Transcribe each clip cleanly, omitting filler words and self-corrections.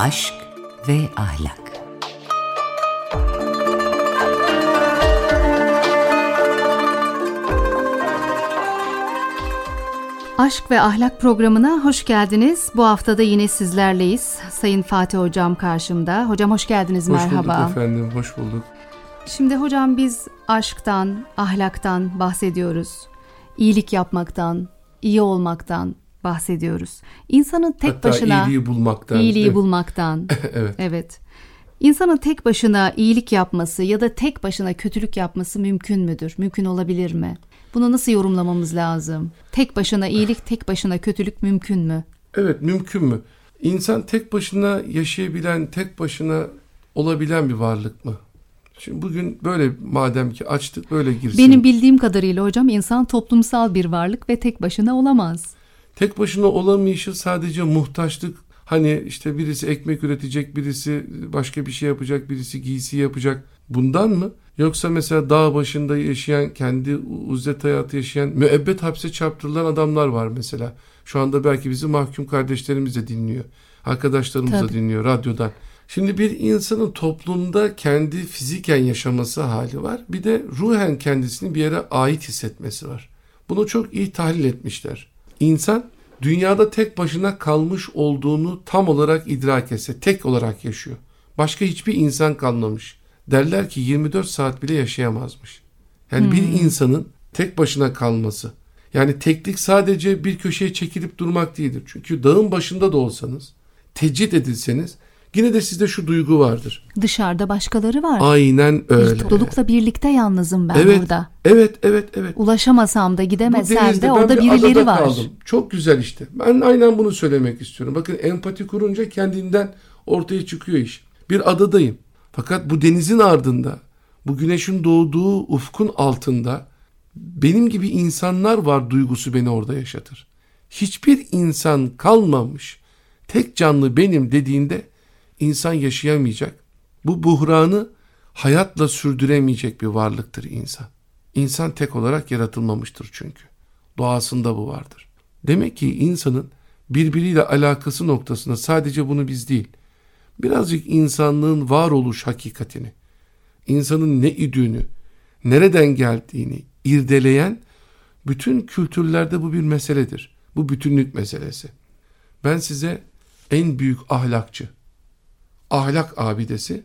Aşk ve ahlak. Aşk ve Ahlak programına hoş geldiniz. Bu haftada yine sizlerleyiz. Sayın Fatih Hocam karşımda. Hocam hoş geldiniz, merhaba. Hoş bulduk efendim, hoş bulduk. Şimdi hocam biz aşktan, ahlaktan bahsediyoruz. İyilik yapmaktan, iyi olmaktan bahsediyoruz. İnsanın tek Hatta başına iyiliği bulmaktan. Evet. Evet. İnsanın tek başına iyilik yapması ya da tek başına kötülük yapması mümkün müdür? Mümkün olabilir mi? Bunu nasıl yorumlamamız lazım? Tek başına iyilik, tek başına kötülük mümkün mü? Evet, mümkün mü? İnsan tek başına yaşayabilen, tek başına olabilen bir varlık mı? Şimdi bugün böyle madem ki açtık, böyle girsin. Benim bildiğim kadarıyla hocam insan toplumsal bir varlık ve tek başına olamaz. Tek başına olamayışı sadece muhtaçlık. Hani işte birisi ekmek üretecek, birisi başka bir şey yapacak, birisi giysi yapacak. Bundan mı? Yoksa mesela dağ başında yaşayan, kendi uzlet hayatı yaşayan, müebbet hapse çarptırılan adamlar var mesela. Şu anda belki bizi mahkum kardeşlerimiz de dinliyor. Arkadaşlarımız da dinliyor radyodan. Şimdi bir insanın toplumda kendi fiziken yaşaması hali var. Bir de ruhen kendisini bir yere ait hissetmesi var. Bunu çok iyi tahlil etmişler. İnsan dünyada tek başına kalmış olduğunu tam olarak idrak etse, tek olarak yaşıyor. Başka hiçbir insan kalmamış. Derler ki 24 saat bile yaşayamazmış. Yani bir insanın tek başına kalması. Yani teklik sadece bir köşeye çekilip durmak değildir. Çünkü dağın başında da olsanız, tecrit edilseniz yine de sizde şu duygu vardır. Dışarıda başkaları var. Aynen öyle. Bir toplulukla birlikte yalnızım ben burada. Evet. Ulaşamasam da gidemesem de orada birileri var. Kaldım. Çok güzel işte. Ben aynen bunu söylemek istiyorum. Bakın empati kurunca kendinden ortaya çıkıyor iş. Bir adadayım. Fakat bu denizin ardında, bu güneşin doğduğu ufkun altında benim gibi insanlar var duygusu beni orada yaşatır. Hiçbir insan kalmamış, tek canlı benim dediğinde insan yaşayamayacak. Bu buhranı hayatla sürdüremeyecek bir varlıktır insan. İnsan tek olarak yaratılmamıştır çünkü. Doğasında bu vardır. Demek ki insanın birbiriyle alakası noktasında sadece bunu biz değil, birazcık insanlığın varoluş hakikatini, insanın ne idüğünü, nereden geldiğini irdeleyen bütün kültürlerde bu bir meseledir. Bu bütünlük meselesi. Ben size en büyük ahlakçı, ahlak abidesi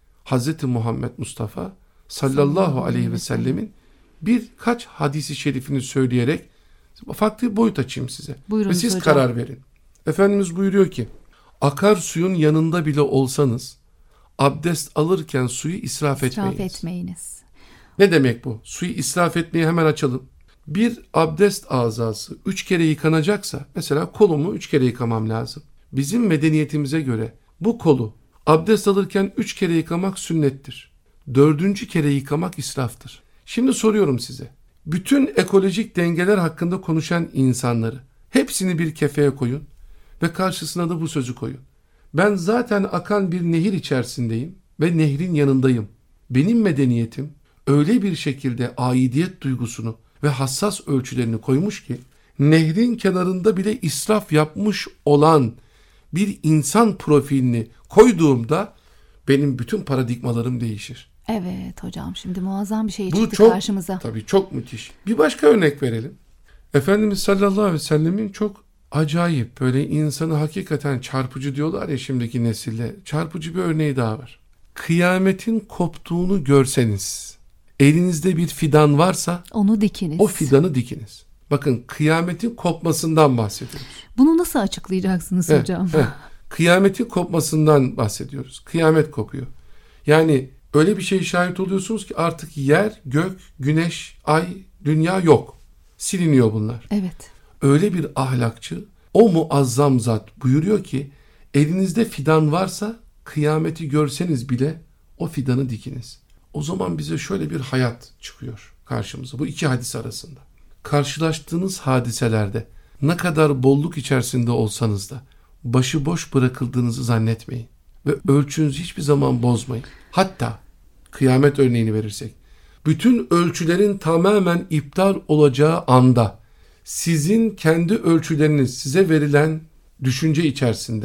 Hz. Muhammed Mustafa sallallahu aleyhi ve sellemin birkaç hadisi şerifini söyleyerek farklı bir boyut açayım size. Buyurunuz ve siz hocam. Karar verin. Efendimiz buyuruyor ki, akarsuyun yanında bile olsanız abdest alırken suyu israf etmeyiniz. Ne demek bu? Suyu israf etmeyi hemen açalım. Bir abdest azası 3 kere yıkanacaksa, mesela kolumu 3 kere yıkamam lazım. Bizim medeniyetimize göre bu kolu abdest alırken 3 kere yıkamak sünnettir. 4. kere yıkamak israftır. Şimdi soruyorum size. Bütün ekolojik dengeler hakkında konuşan insanları hepsini bir kefeye koyun ve karşısına da bu sözü koyun. Ben zaten akan bir nehir içerisindeyim ve nehrin yanındayım. Benim medeniyetim öyle bir şekilde aidiyet duygusunu ve hassas ölçülerini koymuş ki nehrin kenarında bile israf yapmış olan bir insan profilini koyduğumda benim bütün paradigmalarım değişir. Evet hocam, şimdi muazzam bir şey çıktı karşımıza. Tabii çok müthiş. Bir başka örnek verelim. Efendimiz sallallahu aleyhi ve sellemin çok acayip, böyle insanı hakikaten çarpıcı diyorlar ya şimdiki nesille, çarpıcı bir örneği daha var. Kıyametin koptuğunu görseniz, elinizde bir fidan varsa onu dikiniz. O fidanı dikiniz. Bakın, kıyametin kopmasından bahsediyoruz. Bunu nasıl açıklayacaksınız hocam? Kıyametin kopmasından bahsediyoruz. Kıyamet kopuyor. Yani öyle bir şeye şahit oluyorsunuz ki artık yer, gök, güneş, ay, dünya yok. Siliniyor bunlar. Evet. Öyle bir ahlakçı, o muazzam zat buyuruyor ki, elinizde fidan varsa kıyameti görseniz bile o fidanı dikiniz. O zaman bize şöyle bir hayat çıkıyor karşımıza bu iki hadis arasında. Karşılaştığınız hadiselerde ne kadar bolluk içerisinde olsanız da başıboş bırakıldığınızı zannetmeyin. Ve ölçünüzü hiçbir zaman bozmayın. Hatta kıyamet örneğini verirsek, bütün ölçülerin tamamen iptal olacağı anda sizin kendi ölçüleriniz size verilen düşünce içerisinde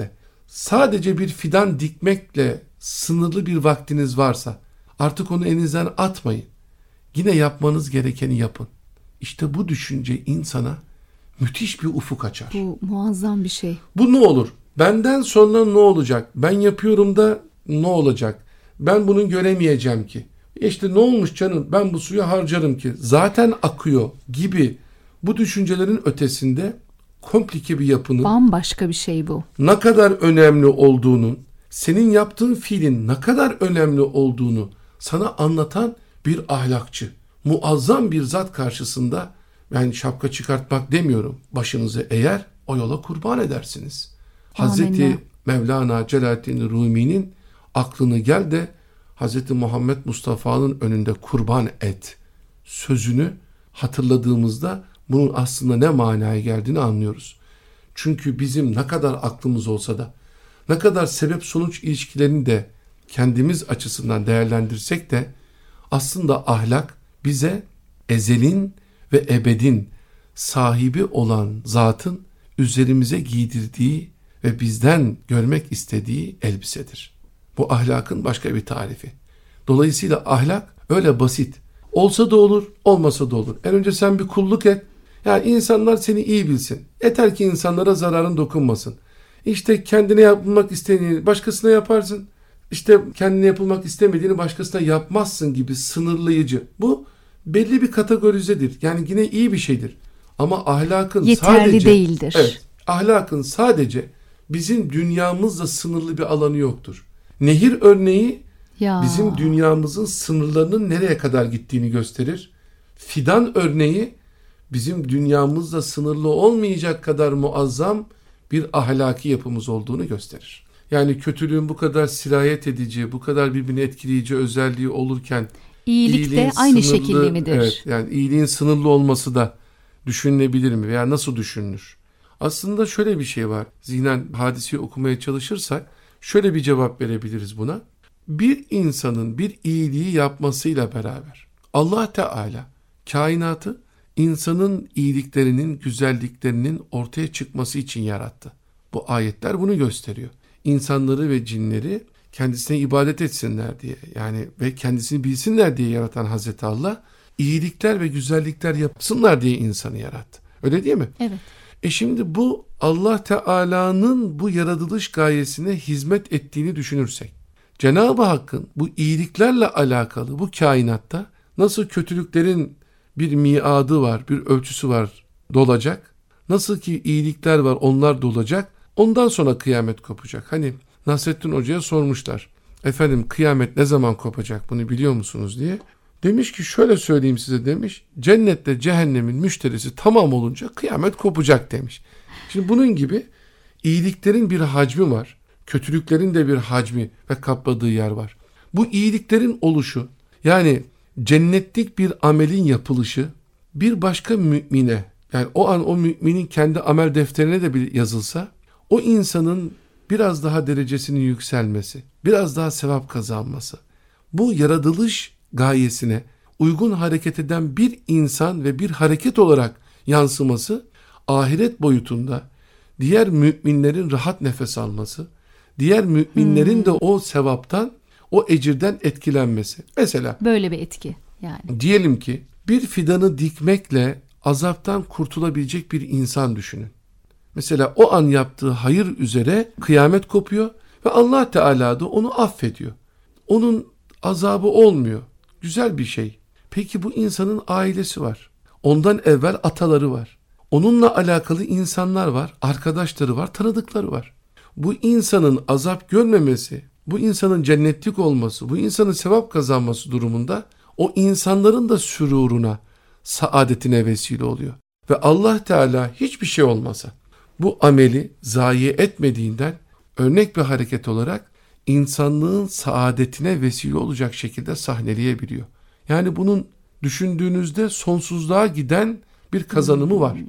sadece bir fidan dikmekle sınırlı bir vaktiniz varsa artık onu elinizden atmayın. Yine yapmanız gerekeni yapın. İşte bu düşünce insana müthiş bir ufuk açar. Bu muazzam bir şey. Bu ne olur? Benden sonra ne olacak? Ben yapıyorum da ne olacak? Ben bunu göremeyeceğim ki. İşte ne olmuş canım? Ben bu suyu harcarım ki. Zaten akıyor gibi bu düşüncelerin ötesinde komplike bir yapının, Bambaşka bir şey bu. ne kadar önemli olduğunun, senin yaptığın fiilin ne kadar önemli olduğunu sana anlatan bir ahlakçı. Muazzam bir zat karşısında ben şapka çıkartmak demiyorum. Başınızı eğer o yola kurban edersiniz. Hazreti Mevlana Celaleddin Rumi'nin aklını gel de Hazreti Muhammed Mustafa'nın önünde kurban et sözünü hatırladığımızda bunun aslında ne manaya geldiğini anlıyoruz. Çünkü bizim ne kadar aklımız olsa da, ne kadar sebep sonuç ilişkilerini de kendimiz açısından değerlendirsek de aslında ahlak bize ezelin ve ebedin sahibi olan zatın üzerimize giydirdiği ve bizden görmek istediği elbisedir. Bu ahlakın başka bir tarifi. Dolayısıyla ahlak öyle basit. Olsa da olur, olmasa da olur. En önce sen bir kulluk et. Yani insanlar seni iyi bilsin. Yeter ki insanlara zararın dokunmasın. İşte kendine yapılmak istediğini başkasına yaparsın. İşte kendine yapılmak istemediğini başkasına yapmazsın gibi sınırlayıcı. Bu belli bir kategorizedir. Yani yine iyi bir şeydir. Ama ahlakın yeterli sadece değildir. Evet, ahlakın sadece bizim dünyamızla sınırlı bir alanı yoktur. Nehir örneği bizim dünyamızın sınırlarının nereye kadar gittiğini gösterir. Fidan örneği bizim dünyamızla sınırlı olmayacak kadar muazzam bir ahlaki yapımız olduğunu gösterir. Yani kötülüğün bu kadar sirayet edici, bu kadar birbirini etkileyici özelliği olurken İyilik de aynı şekilde midir? Evet, yani iyiliğin sınırlı olması da düşünülebilir mi veya nasıl düşünülür? Aslında şöyle bir şey var. Zihnen hadiseyi okumaya çalışırsak şöyle bir cevap verebiliriz buna. Bir insanın bir iyiliği yapmasıyla beraber Allah Teala kainatı insanın iyiliklerinin, güzelliklerinin ortaya çıkması için yarattı. Bu ayetler bunu gösteriyor. İnsanları ve cinleri kendisine ibadet etsinler diye, yani ve kendisini bilsinler diye yaratan Hazreti Allah iyilikler ve güzellikler yapsınlar diye insanı yarattı. Öyle değil mi? Evet. Şimdi bu Allah Teala'nın bu yaratılış gayesine hizmet ettiğini düşünürsek, Cenab-ı Hakk'ın bu iyiliklerle alakalı bu kainatta nasıl kötülüklerin bir miadı var, bir ölçüsü var, dolacak. Nasıl ki iyilikler var, onlar dolacak. Ondan sonra kıyamet kopacak. Hani Nasrettin Hoca'ya sormuşlar. Efendim kıyamet ne zaman kopacak, bunu biliyor musunuz diye. Demiş ki şöyle söyleyeyim size demiş. Cennette cehennemin müşterisi tamam olunca kıyamet kopacak demiş. Şimdi bunun gibi iyiliklerin bir hacmi var. Kötülüklerin de bir hacmi ve kapladığı yer var. Bu iyiliklerin oluşu, yani cennetlik bir amelin yapılışı bir başka mümine, yani o an o müminin kendi amel defterine de bir yazılsa, o insanın biraz daha derecesinin yükselmesi, biraz daha sevap kazanması, bu yaratılış gayesine uygun hareket eden bir insan ve bir hareket olarak yansıması, ahiret boyutunda diğer müminlerin rahat nefes alması, diğer müminlerin de o sevaptan, o ecirden etkilenmesi. Mesela böyle bir etki yani. Diyelim ki bir fidanı dikmekle azaptan kurtulabilecek bir insan düşünün. Mesela o an yaptığı hayır üzere kıyamet kopuyor ve Allah Teala da onu affediyor. Onun azabı olmuyor. Güzel bir şey. Peki bu insanın ailesi var. Ondan evvel ataları var. Onunla alakalı insanlar var, arkadaşları var, tanıdıkları var. Bu insanın azap görmemesi, bu insanın cennetlik olması, bu insanın sevap kazanması durumunda o insanların da süruruna, saadetine vesile oluyor. Ve Allah Teala hiçbir şey olmasa bu ameli zayi etmediğinden örnek bir hareket olarak insanlığın saadetine vesile olacak şekilde sahneleyebiliyor. Yani bunun düşündüğünüzde sonsuzluğa giden bir kazanımı var.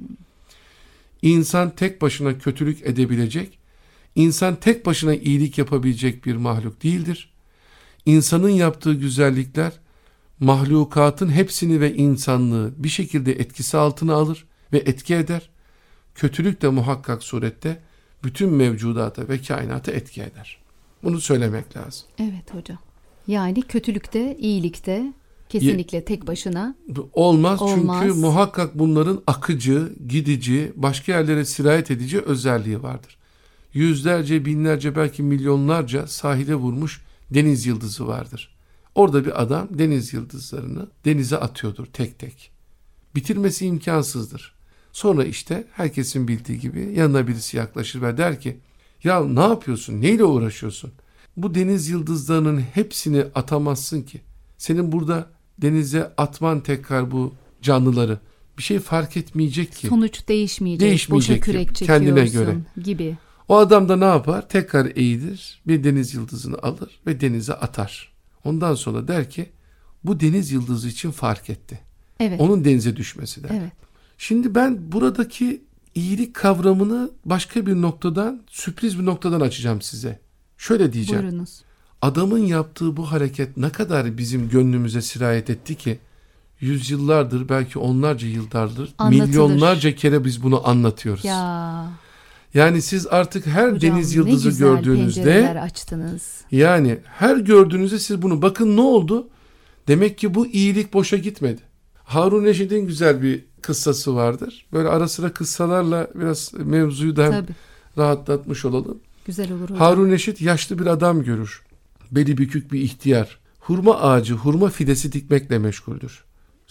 İnsan tek başına kötülük edebilecek, insan tek başına iyilik yapabilecek bir mahluk değildir. İnsanın yaptığı güzellikler mahlukatın hepsini ve insanlığı bir şekilde etkisi altına alır ve etki eder. Kötülük de muhakkak surette bütün mevcudata ve kainata etki eder. Bunu söylemek lazım. Evet hocam. Yani kötülükte, iyilikte kesinlikle tek başına olmaz. olmaz. Çünkü muhakkak bunların akıcı, gidici, başka yerlere sirayet edici özelliği vardır. Yüzlerce, binlerce, belki milyonlarca sahile vurmuş deniz yıldızı vardır. Orada bir adam deniz yıldızlarını denize atıyordur tek tek. Bitirmesi imkansızdır. Sonra işte herkesin bildiği gibi yanına birisi yaklaşır ve der ki, ya ne yapıyorsun, neyle uğraşıyorsun? Bu deniz yıldızlarının hepsini atamazsın ki. Senin burada denize atman tekrar bu canlıları bir şey fark etmeyecek ki. Sonuç değişmeyecek. Boşa kürek çekiyorsun kendine göre gibi. O adam da ne yapar? Tekrar eğilir, bir deniz yıldızını alır ve denize atar. Ondan sonra der ki, bu deniz yıldızı için fark etti. Evet. Onun denize düşmesi der. Evet. Şimdi ben buradaki iyilik kavramını başka bir noktadan, sürpriz bir noktadan açacağım size. Şöyle diyeceğim. Buyurunuz. Adamın yaptığı bu hareket ne kadar bizim gönlümüze sirayet etti ki, yüzyıllardır, belki onlarca yıllardır, Anlatılır. milyonlarca kere biz bunu anlatıyoruz. Ya Yani siz artık her hocam, deniz ne yıldızı güzel gördüğünüzde, pencereler açtınız. yani her gördüğünüzde siz bunu bakın, ne oldu? Demek ki bu iyilik boşa gitmedi. Harun Reşit'in güzel bir kıssası vardır. Böyle ara sıra kıssalarla biraz mevzuyu da Tabii. rahatlatmış olalım. Güzel olur hocam. Harun Reşit yaşlı bir adam görür. Beli bükük bir ihtiyar. Hurma ağacı, hurma fidesi dikmekle meşguldür.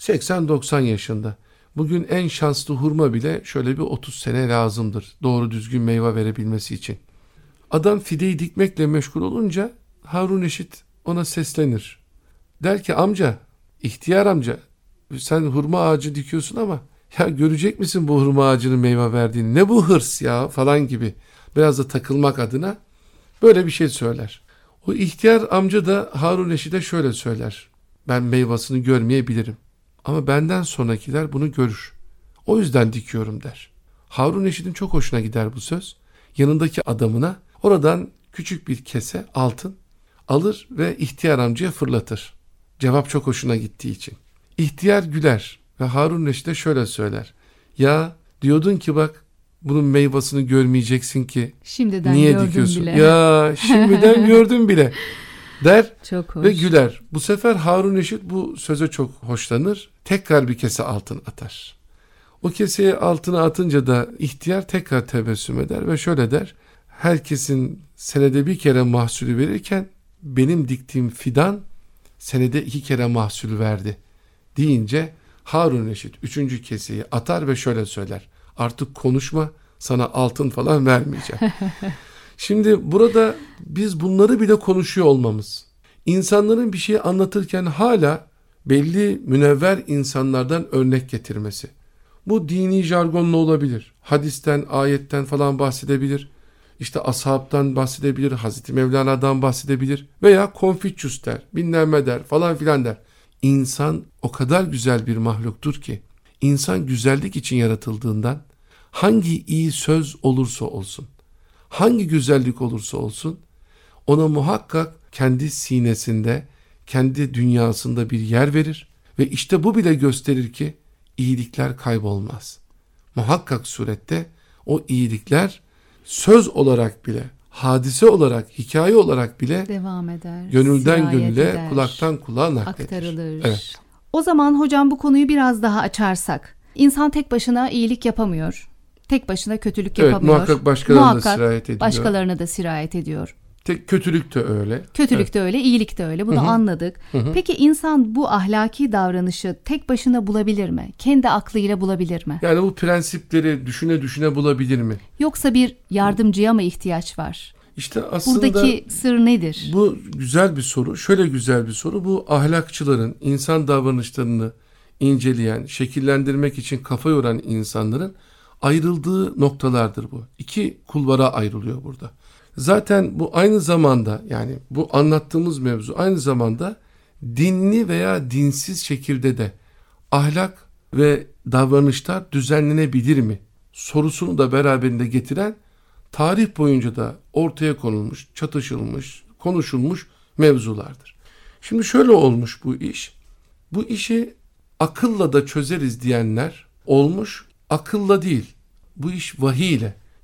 80-90 yaşında. Bugün en şanslı hurma bile şöyle bir 30 sene lazımdır. Doğru düzgün meyve verebilmesi için. Adam fideyi dikmekle meşgul olunca Harun Reşit ona seslenir. Der ki, amca, ihtiyar amca, sen hurma ağacı dikiyorsun ama ya görecek misin bu hurma ağacının meyve verdiğini? Ne bu hırs ya falan gibi. Biraz da takılmak adına böyle bir şey söyler. O ihtiyar amca da Harun Reşit'e şöyle söyler. Ben meyvasını görmeyebilirim ama benden sonrakiler bunu görür. O yüzden dikiyorum der. Harun Reşit'in çok hoşuna gider bu söz. Yanındaki adamına oradan küçük bir kese altın alır ve ihtiyar amcaya fırlatır. Cevap çok hoşuna gittiği için. İhtiyar güler ve Harun Reşit'e şöyle söyler. Ya diyordun ki bak, bunun meyvasını görmeyeceksin ki. Şimdiden niye gördüm dikiyorsun? bile. Ya şimdiden gördüm bile der Çok hoş. ve güler. Bu sefer Harun Reşit bu söze çok hoşlanır. Tekrar bir kese altın atar. O keseye altını atınca da ihtiyar tekrar tebessüm eder ve şöyle der. Herkesin senede bir kere mahsulü verirken benim diktiğim fidan senede 2 kere mahsul verdi deyince Harun Reşit 3. keseyi atar ve şöyle söyler. Artık konuşma, sana altın falan vermeyeceğim. Şimdi burada biz bunları bile konuşuyor olmamız, insanların bir şeyi anlatırken hala belli münevver insanlardan örnek getirmesi. Bu dini jargonla olabilir. Hadisten, ayetten falan bahsedebilir. İşte ashabtan bahsedebilir, Hazreti Mevlana'dan bahsedebilir veya Konfüçyüs der, bilmem ne der falan filan der. İnsan o kadar güzel bir mahluktur ki, insan güzellik için yaratıldığından hangi iyi söz olursa olsun, hangi güzellik olursa olsun, ona muhakkak kendi sinesinde, kendi dünyasında bir yer verir ve işte bu bile gösterir ki iyilikler kaybolmaz. Muhakkak surette o iyilikler söz olarak bile, hadise olarak, hikaye olarak bile devam eder. Gönülden sirayet gönüle, eder, kulaktan kulağa nakledilir. aktarılır. Evet. O zaman hocam bu konuyu biraz daha açarsak. İnsan tek başına iyilik yapamıyor. Tek başına kötülük Evet, yapamıyor. muhakkak başkalarına da sirayet ediyor. Başkalarına da sirayet ediyor. Tek kötülük de öyle. Kötülük de öyle, iyilik de öyle. Bunu anladık. Peki insan bu ahlaki davranışı tek başına bulabilir mi? Kendi aklıyla bulabilir mi? Yani bu prensipleri düşüne düşüne bulabilir mi? Yoksa bir yardımcıya mı ihtiyaç var? İşte aslında Buradaki sır nedir? bu güzel bir soru. Şöyle güzel bir soru. Bu ahlakçıların, insan davranışlarını inceleyen, şekillendirmek için kafa yoran insanların ayrıldığı noktalardır bu. 2 kulvara ayrılıyor burada. Zaten bu aynı zamanda, yani bu anlattığımız mevzu aynı zamanda dinli veya dinsiz şekilde de ahlak ve davranışlar düzenlenebilir mi sorusunu da beraberinde getiren, tarih boyunca da ortaya konulmuş, çatışılmış, konuşulmuş mevzulardır. Şimdi şöyle olmuş bu iş. Bu işi akılla da çözeriz diyenler olmuş, akılla değil. Bu iş vahiy ile.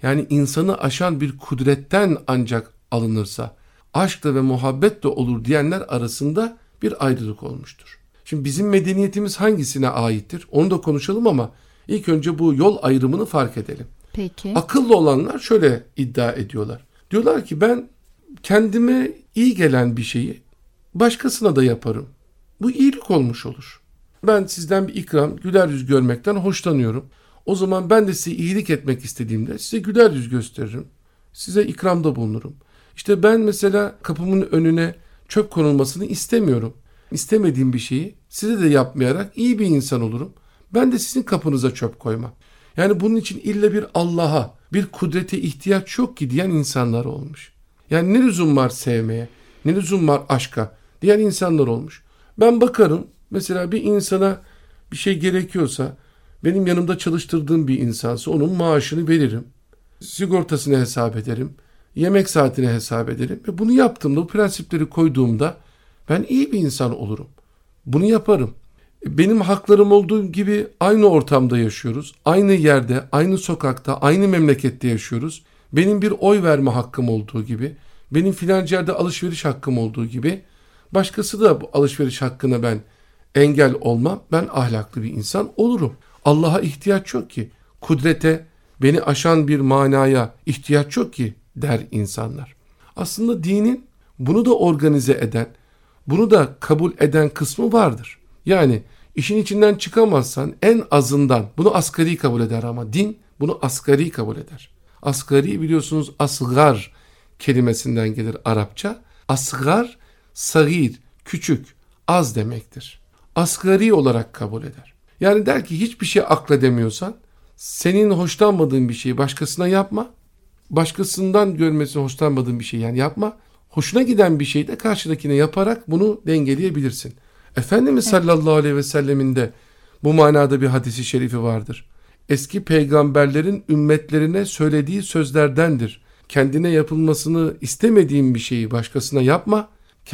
yani insanı aşan bir kudretten ancak alınırsa aşkla ve muhabbetle olur diyenler arasında bir ayrılık olmuştur. Şimdi bizim medeniyetimiz hangisine aittir? Onu da konuşalım ama ilk önce bu yol ayrımını fark edelim. Peki. Akıllı olanlar şöyle iddia ediyorlar. Diyorlar ki ben kendime iyi gelen bir şeyi başkasına da yaparım. Bu iyilik olmuş olur. Ben sizden bir ikram, güler yüz görmekten hoşlanıyorum. O zaman ben de size iyilik etmek istediğimde size güler yüz gösteririm. Size ikramda bulunurum. İşte ben mesela kapımın önüne çöp konulmasını istemiyorum. İstemediğim bir şeyi size de yapmayarak iyi bir insan olurum. Ben de sizin kapınıza çöp koymam. Yani bunun için illa bir Allah'a, bir kudrete ihtiyaç yok ki diyen insanlar olmuş. Yani ne lüzum var sevmeye, ne lüzum var aşka diyen insanlar olmuş. Ben bakarım mesela bir insana bir şey gerekiyorsa, benim yanımda çalıştırdığım bir insansa onun maaşını veririm. Sigortasını hesap ederim. Yemek saatini hesap ederim. Ve bunu yaptığımda, bu prensipleri koyduğumda ben iyi bir insan olurum. Bunu yaparım. Benim haklarım olduğu gibi aynı ortamda yaşıyoruz. Aynı yerde, aynı sokakta, aynı memlekette yaşıyoruz. Benim bir oy verme hakkım olduğu gibi, benim filanca yerde alışveriş hakkım olduğu gibi, başkası da bu alışveriş hakkına ben engel olmam. Ben ahlaklı bir insan olurum. Allah'a ihtiyaç yok ki. Kudrete, beni aşan bir manaya ihtiyaç yok ki der insanlar. Aslında dinin bunu da organize eden, bunu da kabul eden kısmı vardır. Yani işin içinden çıkamazsan en azından bunu asgari kabul eder ama din bunu asgari kabul eder. Asgari biliyorsunuz asgar kelimesinden gelir Arapça. Asgar, sagir, küçük, az demektir. Asgari olarak kabul eder. Yani der ki hiçbir şey akledemiyorsan senin hoşlanmadığın bir şeyi başkasına yapma. Başkasından görmesini hoşlanmadığın bir şey yani yapma. Hoşuna giden bir şeyi de karşıdakine yaparak bunu dengeleyebilirsin. Efendimiz sallallahu aleyhi ve sellemin de bu manada bir hadisi şerifi vardır. Eski peygamberlerin ümmetlerine söylediği sözlerdendir. Kendine yapılmasını istemediğin bir şeyi başkasına yapma.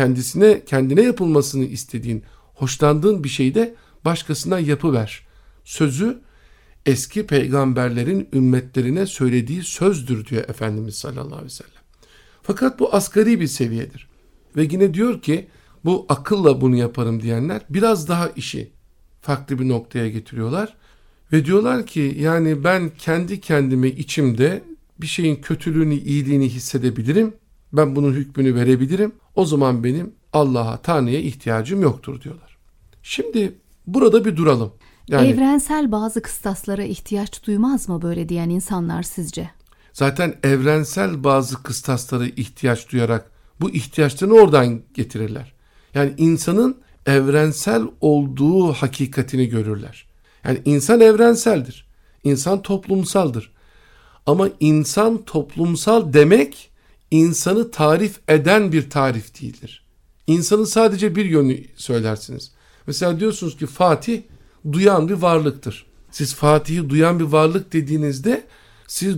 Kendine yapılmasını istediğin, hoşlandığın bir şeyi de başkasına yapıver. Sözü eski peygamberlerin ümmetlerine söylediği sözdür diyor Efendimiz sallallahu aleyhi ve sellem. Fakat bu asgari bir seviyedir. Ve yine diyor ki bu akılla bunu yaparım diyenler biraz daha işi farklı bir noktaya getiriyorlar. Ve diyorlar ki yani ben kendi kendime içimde bir şeyin kötülüğünü, iyiliğini hissedebilirim. Ben bunun hükmünü verebilirim. O zaman benim Allah'a, Tanrı'ya ihtiyacım yoktur diyorlar. Şimdi burada bir duralım. Yani, evrensel bazı kıstaslara ihtiyaç duymaz mı böyle diyen insanlar sizce? Zaten evrensel bazı kıstaslara ihtiyaç duyarak bu ihtiyaçlarını oradan getirirler. Yani insanın evrensel olduğu hakikatini görürler. Yani insan evrenseldir. İnsan toplumsaldır. Ama insan toplumsal demek insanı tarif eden bir tarif değildir. İnsanın sadece bir yönünü söylersiniz. Mesela diyorsunuz ki Fatih duyan bir varlıktır. Siz Fatih'i duyan bir varlık dediğinizde siz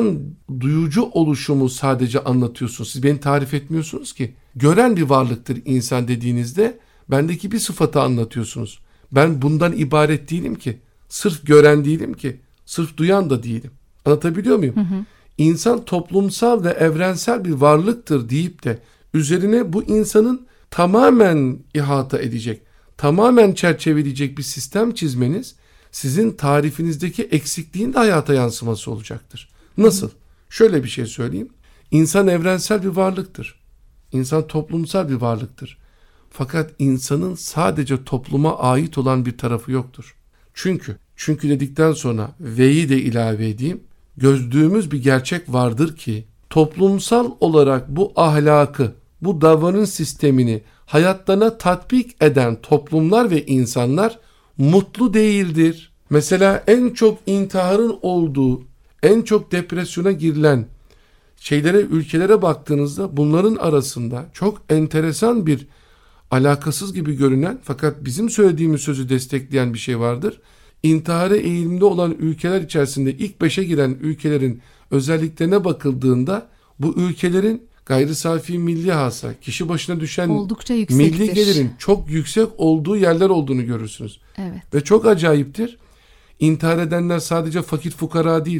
duyucu oluşumu sadece anlatıyorsunuz. Siz beni tarif etmiyorsunuz ki. Gören bir varlıktır insan dediğinizde bendeki bir sıfatı anlatıyorsunuz. Ben bundan ibaret değilim ki. Sırf gören değilim ki. Sırf duyan da değilim. Anlatabiliyor muyum? Hı hı. İnsan toplumsal ve evrensel bir varlıktır deyip de üzerine bu insanın tamamen ihata edecek, tamamen çerçeveleyecek bir sistem çizmeniz sizin tarifinizdeki eksikliğin de hayata yansıması olacaktır. Nasıl? Şöyle bir şey söyleyeyim. İnsan evrensel bir varlıktır. İnsan toplumsal bir varlıktır. Fakat insanın sadece topluma ait olan bir tarafı yoktur. Çünkü dedikten sonra ve'yi de ilave edeyim. Gözlüğümüz bir gerçek vardır ki toplumsal olarak bu ahlakı, bu davranış sistemini hayatlarına tatbik eden toplumlar ve insanlar mutlu değildir. Mesela en çok intiharın olduğu, en çok depresyona girilen ülkelere baktığınızda bunların arasında çok enteresan bir alakasız gibi görünen fakat bizim söylediğimiz sözü destekleyen bir şey vardır. İntihara eğilimde olan ülkeler içerisinde ilk 5'e giren ülkelerin özelliklerine bakıldığında bu ülkelerin gayri safi milli hasıla, kişi başına düşen oldukça yüksektir. Milli gelirin çok yüksek olduğu yerler olduğunu görürsünüz. Evet. Ve çok acayiptir. İntihar edenler sadece fakir fukara değildir.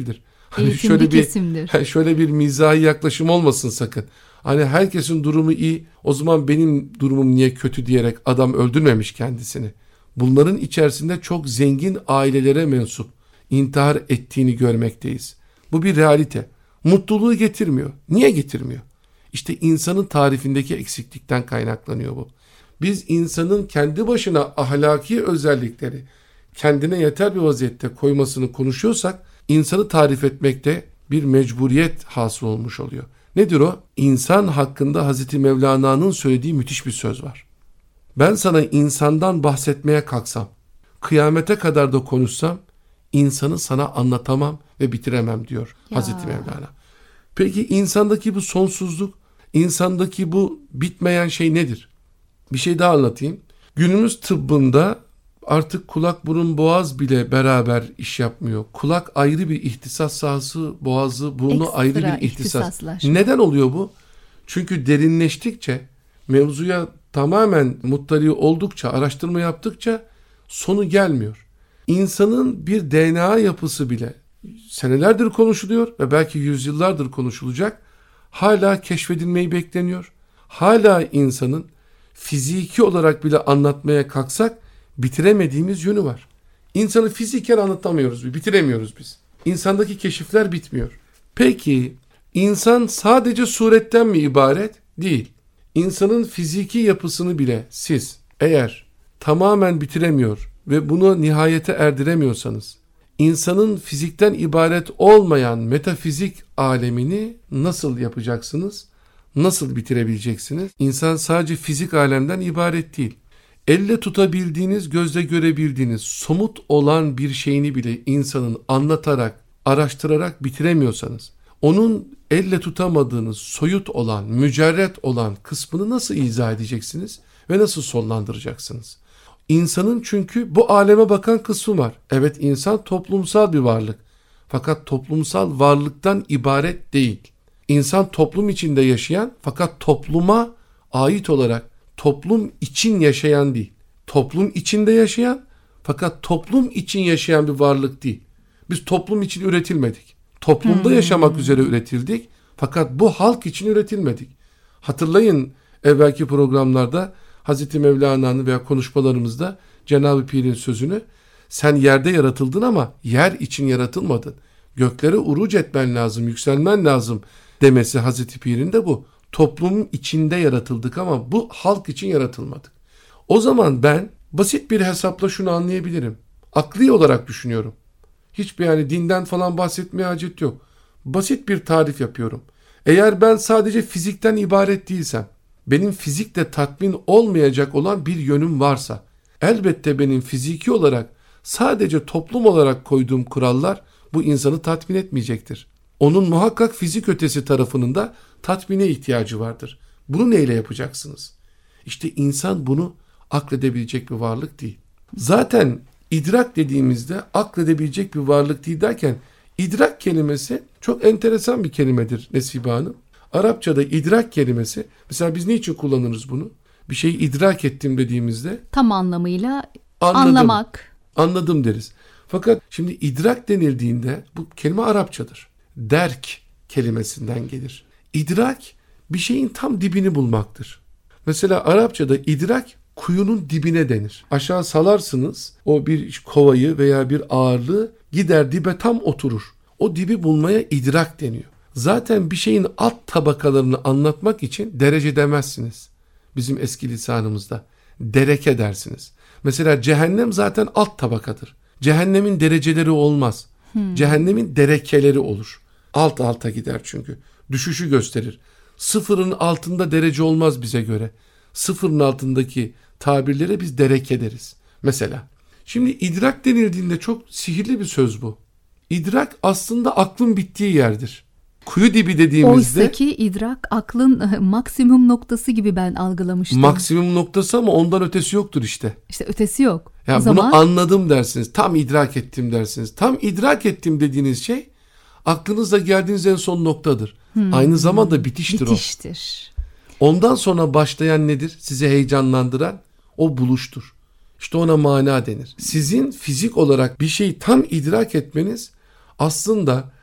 Eğitimli kesimdir. Şöyle bir mizahi yaklaşım olmasın sakın. Hani herkesin durumu iyi, o zaman benim durumum niye kötü diyerek adam öldürmemiş kendisini. Bunların içerisinde çok zengin ailelere mensup intihar ettiğini görmekteyiz. Bu bir realite. Mutluluğu getirmiyor. Niye getirmiyor? İşte insanın tarifindeki eksiklikten kaynaklanıyor bu. Biz insanın kendi başına ahlaki özellikleri kendine yeter bir vaziyette koymasını konuşuyorsak, insanı tarif etmekte bir mecburiyet hasıl olmuş oluyor. Nedir o? İnsan hakkında Hazreti Mevlana'nın söylediği müthiş bir söz var. Ben sana insandan bahsetmeye kalksam, kıyamete kadar da konuşsam, insanı sana anlatamam ve bitiremem diyor Hazreti Mevlana. Peki insandaki bu sonsuzluk, insandaki bu bitmeyen şey nedir? Bir şey daha anlatayım. Günümüz tıbbında artık kulak, burun, boğaz bile beraber iş yapmıyor. Kulak ayrı bir ihtisas sahası, boğazı, burnu Ekstra ayrı bir ihtisas. ihtisaslaşma. Neden oluyor bu? Çünkü derinleştikçe, mevzuya tamamen muttali oldukça, araştırma yaptıkça sonu gelmiyor. İnsanın bir DNA yapısı bile senelerdir konuşuluyor ve belki yüzyıllardır konuşulacak. Hala keşfedilmeyi bekleniyor. Hala insanın fiziki olarak bile anlatmaya kalksak bitiremediğimiz yönü var. İnsanı fiziken anlatamıyoruz, bitiremiyoruz biz. İnsandaki keşifler bitmiyor. Peki insan sadece suretten mi ibaret? Değil. İnsanın fiziki yapısını bile siz eğer tamamen bitiremiyor ve bunu nihayete erdiremiyorsanız, insanın fizikten ibaret olmayan metafizik alemini nasıl yapacaksınız? Nasıl bitirebileceksiniz? İnsan sadece fizik alemden ibaret değil. Elle tutabildiğiniz, gözle görebildiğiniz somut olan bir şeyini bile insanın anlatarak, araştırarak bitiremiyorsanız, onun elle tutamadığınız, soyut olan, mücerret olan kısmını nasıl izah edeceksiniz ve nasıl sonlandıracaksınız? İnsanın çünkü bu aleme bakan kısmı var. Evet, insan toplumsal bir varlık. Fakat toplumsal varlıktan ibaret değil. İnsan toplum içinde yaşayan fakat topluma ait olarak toplum için yaşayan değil. Toplum içinde yaşayan fakat toplum için yaşayan bir varlık değil. Biz toplum için üretilmedik. Toplumda yaşamak üzere üretildik fakat bu halk için üretilmedik. Hatırlayın evvelki programlarda Hazreti Mevlana'nın veya konuşmalarımızda Cenab-ı Pir'in sözünü, sen yerde yaratıldın ama yer için yaratılmadın. Göklere uruc etmen lazım, yükselmen lazım demesi Hazreti Pir'in de bu. Toplumun içinde yaratıldık ama bu halk için yaratılmadık. O zaman ben basit bir hesapla şunu anlayabilirim. Akli olarak düşünüyorum. Hiçbir yani dinden falan bahsetmeye hacet yok. Basit bir tarif yapıyorum. Eğer ben sadece fizikten ibaret değilsem, benim fizikle tatmin olmayacak olan bir yönüm varsa, elbette benim fiziki olarak sadece toplum olarak koyduğum kurallar bu insanı tatmin etmeyecektir. Onun muhakkak fizik ötesi tarafının da tatmine ihtiyacı vardır. Bunu neyle yapacaksınız? İşte insan bunu akledebilecek bir varlık değil. Zaten idrak dediğimizde akledebilecek bir varlık değil derken, idrak kelimesi çok enteresan bir kelimedir Nesibe Hanım. Arapçada idrak kelimesi, mesela biz niçin kullanırız bunu? Bir şeyi idrak ettim dediğimizde tam anlamıyla anlamak. Anladım deriz. Fakat şimdi idrak denildiğinde bu kelime Arapçadır. Derk kelimesinden gelir. İdrak bir şeyin tam dibini bulmaktır. Mesela Arapçada idrak kuyunun dibine denir. Aşağı salarsınız o bir kovayı veya bir ağırlığı, gider dibe tam oturur. O dibi bulmaya idrak deniyor. Zaten bir şeyin alt tabakalarını anlatmak için derece demezsiniz. Bizim eski lisanımızda dereke dersiniz. Mesela cehennem zaten alt tabakadır. Cehennemin dereceleri olmaz. Cehennemin derekeleri olur. Alt alta gider çünkü. Düşüşü gösterir. Sıfırın altında derece olmaz bize göre. Sıfırın altındaki tabirlere biz dereke deriz. Mesela. Şimdi idrak denildiğinde çok sihirli bir söz bu. İdrak aslında aklın bittiği yerdir. Kuyu dibi dediğimizde... Oysaki idrak aklın maksimum noktası gibi ben algılamıştım. Maksimum noktası ama ondan ötesi yoktur işte. İşte ötesi yok. Ya o bunu zaman... anladım dersiniz. Tam idrak ettim dersiniz. Tam idrak ettim dediğiniz şey aklınızda geldiğiniz en son noktadır. Aynı zamanda bitiştir o. Bitiştir. Ondan sonra başlayan nedir? Sizi heyecanlandıran o buluştur. İşte ona mana denir. Sizin fizik olarak bir şeyi tam idrak etmeniz aslında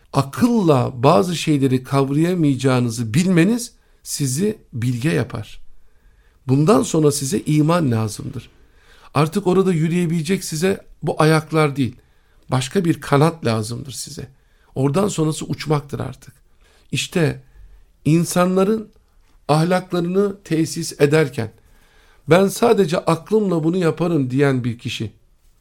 akılla bazı şeyleri kavrayamayacağınızı bilmeniz sizi bilge yapar. Bundan sonra size iman lazımdır. Artık orada yürüyebilecek size bu ayaklar değil, başka bir kanat lazımdır size. Oradan sonrası uçmaktır artık. İşte insanların ahlaklarını tesis ederken ben sadece aklımla bunu yaparım diyen bir kişi,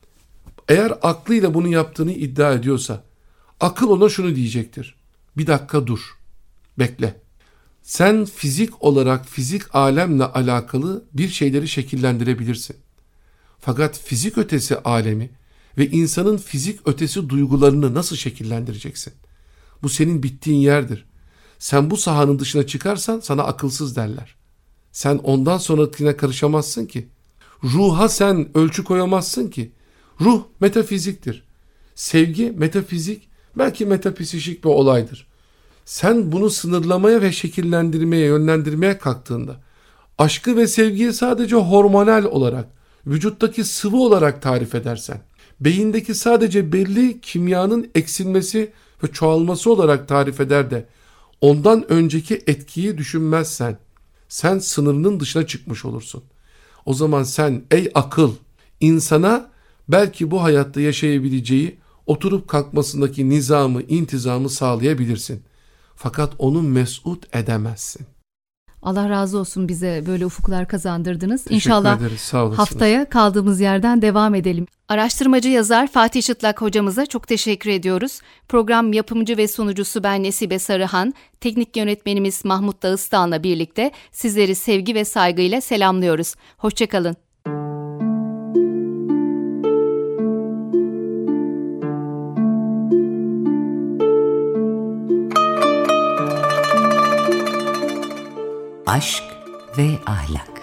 eğer aklıyla bunu yaptığını iddia ediyorsa, akıl ona şunu diyecektir: bir dakika dur, bekle. Sen fizik olarak fizik alemle alakalı bir şeyleri şekillendirebilirsin. Fakat fizik ötesi alemi ve insanın fizik ötesi duygularını nasıl şekillendireceksin? Bu senin bittiğin yerdir. Sen bu sahanın dışına çıkarsan sana akılsız derler. Sen ondan sonrakine karışamazsın ki. Ruha sen ölçü koyamazsın ki. Ruh metafiziktir. Sevgi metafizik, belki metafizik bir olaydır. Sen bunu sınırlamaya ve şekillendirmeye, yönlendirmeye kalktığında, aşkı ve sevgiyi sadece hormonal olarak, vücuttaki sıvı olarak tarif edersen, beyindeki sadece belli kimyanın eksilmesi ve çoğalması olarak tarif eder de, ondan önceki etkiyi düşünmezsen, sen sınırının dışına çıkmış olursun. O zaman sen ey akıl, insana belki bu hayatta yaşayabileceği, oturup kalkmasındaki nizamı, intizamı sağlayabilirsin. Fakat onu mesut edemezsin. Allah razı olsun, bize böyle ufuklar kazandırdınız. Teşekkür İnşallah ederiz, sağ olasınız. haftaya kaldığımız yerden devam edelim. Araştırmacı yazar Fatih Çıtlak hocamıza çok teşekkür ediyoruz. Program yapımcı ve sunucusu ben Nesibe Sarıhan, teknik yönetmenimiz Mahmut Dağıstan'la birlikte sizleri sevgi ve saygıyla selamlıyoruz. Hoşçakalın. Aşk ve ahlak.